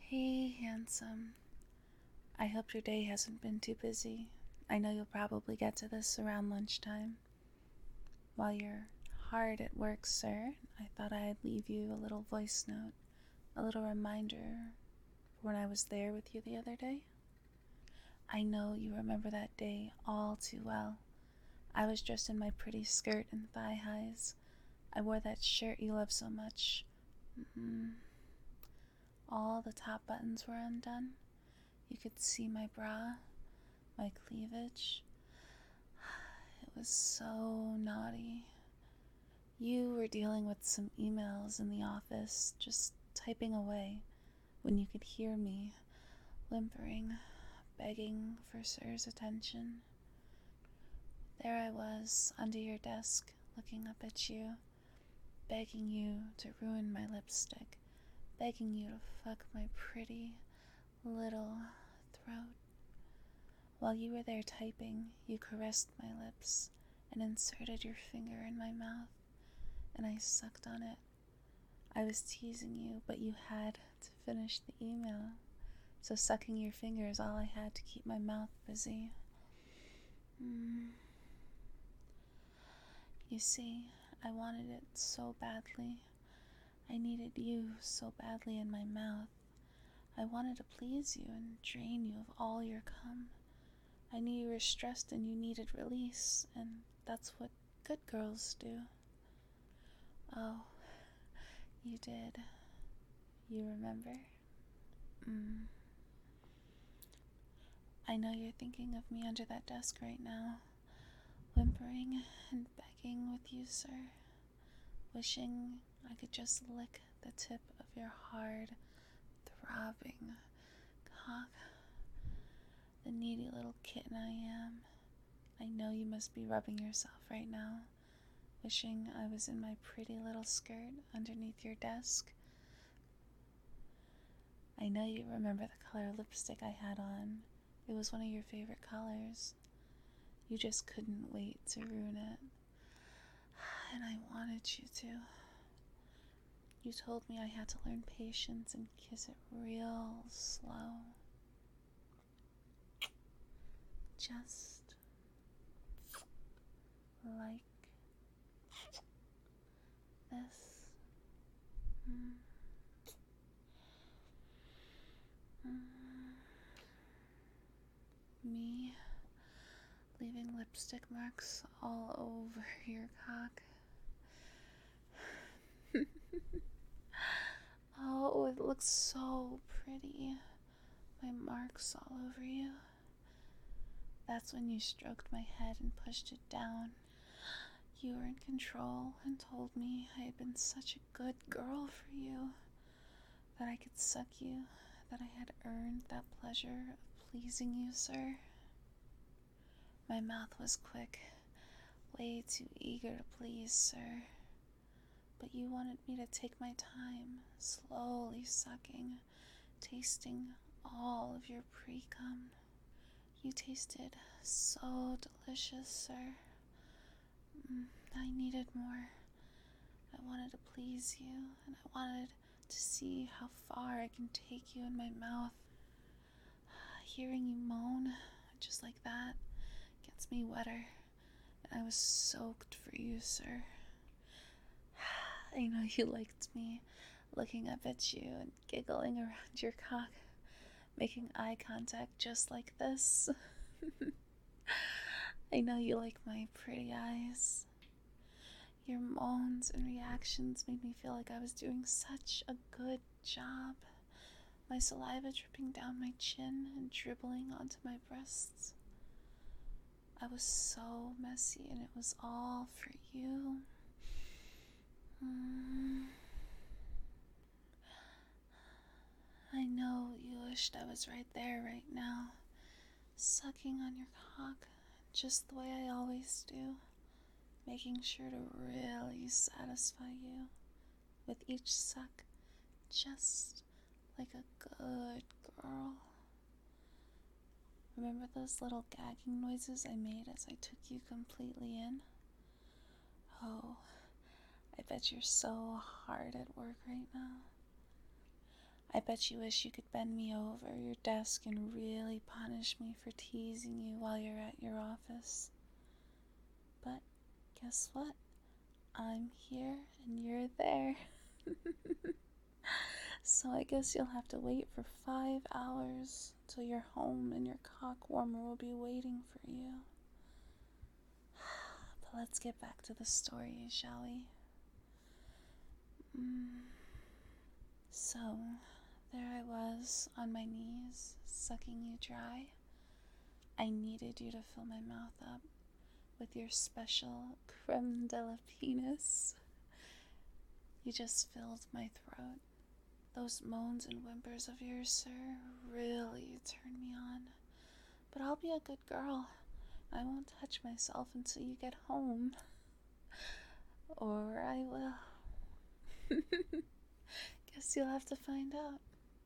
Hey, handsome. I hope your day hasn't been too busy. I know you'll probably get to this around lunchtime. While you're hard at work, sir, I thought I'd leave you a little voice note, a little reminder for when I was there with you the other day. I know you remember that day all too well. I was dressed in my pretty skirt and thigh highs. I wore that shirt you love so much. All the top buttons were undone. You could see my bra, my cleavage. It was so naughty. You were dealing with some emails in the office, just typing away, when you could hear me, whimpering, begging for sir's attention. There I was, under your desk, looking up at you, begging you to ruin my lipstick, begging you to fuck my pretty little throat. While you were there typing, you caressed my lips and inserted your finger in my mouth, and I sucked on it. I was teasing you, but you had to finish the email, so sucking your finger is all I had to keep my mouth busy. You see, I wanted it so badly. I needed you so badly in my mouth. I wanted to please you and drain you of all your cum. I knew you were stressed and you needed release, and that's what good girls do. Oh, you did. You remember? I know you're thinking of me under that desk right now, whimpering and begging with you, sir, wishing I could just lick the tip of your hard, throbbing cock. The needy little kitten I am. I know you must be rubbing yourself right now, wishing I was in my pretty little skirt underneath your desk. I know you remember the color lipstick I had on. It was one of your favorite colors. You just couldn't wait to ruin it. And I wanted you to. You told me I had to learn patience and kiss it real slow. Just like this. Me leaving lipstick marks all over your cock. Oh, it looks so pretty. My marks all over you. That's when you stroked my head and pushed it down. You were in control and told me I had been such a good girl for you, that I could suck you, that I had earned that pleasure of pleasing you, sir. My mouth was quick, way too eager to please, sir. But you wanted me to take my time, slowly sucking, tasting all of your pre-cum. You tasted so delicious, sir. I needed more. I wanted to please you, and I wanted to see how far I can take you in my mouth. Hearing you moan, just like that, gets me wetter, and I was soaked for you, sir. I know you liked me, looking up at you and giggling around your cock, making eye contact just like this. I know you like my pretty eyes. Your moans and reactions made me feel like I was doing such a good job. My saliva dripping down my chin and dribbling onto my breasts. I was so messy, and it was all for you. I know you wished I was right there right now, sucking on your cock just the way I always do, making sure to really satisfy you with each suck, just like a good girl. Remember those little gagging noises I made as I took you completely in? Oh, I bet you're so hard at work right now. I bet you wish you could bend me over your desk and really punish me for teasing you while you're at your office. But guess what? I'm here and you're there. So I guess you'll have to wait for 5 hours till you're home and your cock warmer will be waiting for you. But let's get back to the story, shall we? So, there I was on my knees, sucking you dry. I needed you to fill my mouth up with your special creme de la penis. You just filled my throat. Those moans and whimpers of yours, sir, really turn me on. But I'll be a good girl. I won't touch myself until you get home. Or I will. Guess you'll have to find out.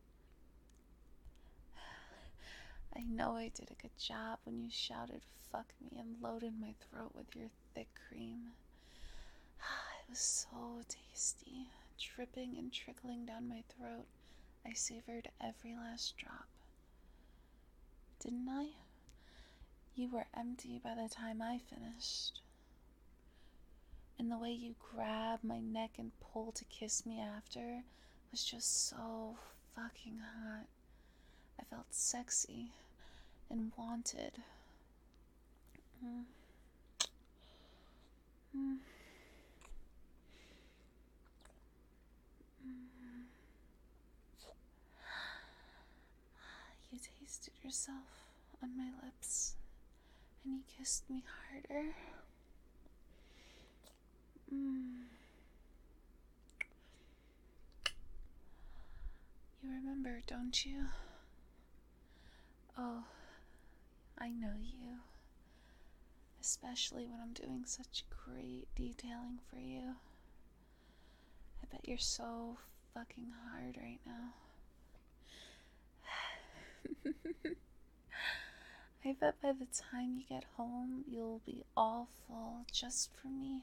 I know I did a good job when you shouted fuck me and loaded my throat with your thick cream. It was so tasty, dripping and trickling down my throat. I savored every last drop. Didn't I? You were empty by the time I finished. And the way you grabbed my neck and pulled to kiss me after was just so fucking hot. I felt sexy and wanted. You tasted yourself on my lips, and you kissed me harder. You remember, don't you? Oh, I know you. Especially when I'm doing such great detailing for you. I bet you're so fucking hard right now. I bet by the time you get home, you'll be all full just for me.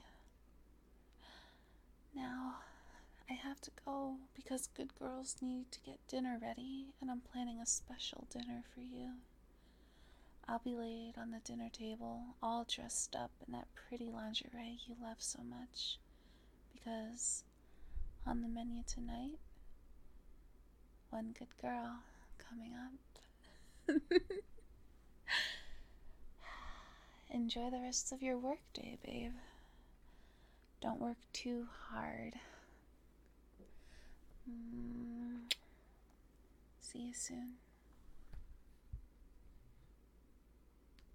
Now, I have to go because good girls need to get dinner ready, and I'm planning a special dinner for you. I'll be laid on the dinner table, all dressed up in that pretty lingerie you love so much, because on the menu tonight, one good girl coming up. Enjoy the rest of your work day, babe. Don't work too hard. See you soon.